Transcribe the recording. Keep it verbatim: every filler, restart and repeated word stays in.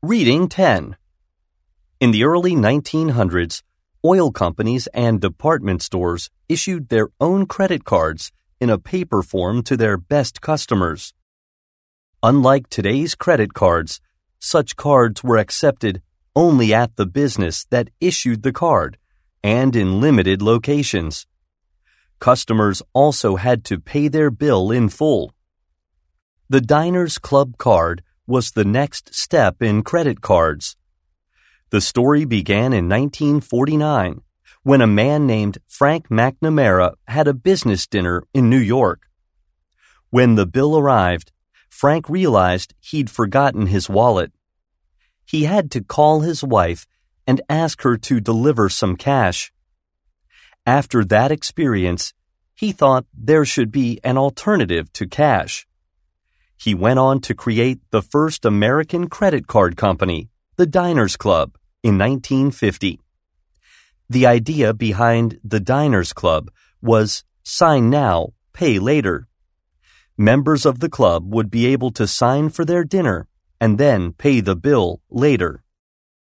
Reading ten. In the early nineteen hundreds, oil companies and department stores issued their own credit cards in a paper form to their best customers. Unlike today's credit cards, such cards were accepted only at the business that issued the card and in limited locations. Customers also had to pay their bill in full. The Diners Club card was the next step in credit cards. The story began in nineteen forty-nine when a man named Frank McNamara had a business dinner in New York. When the bill arrived, Frank realized he'd forgotten his wallet. He had to call his wife and ask her to deliver some cash. After that experience, he thought there should be an alternative to cash. He went on to create the first American credit card company, the Diners Club, in nineteen fifty. The idea behind the Diners Club was sign now, pay later. Members of the club would be able to sign for their dinner and then pay the bill later.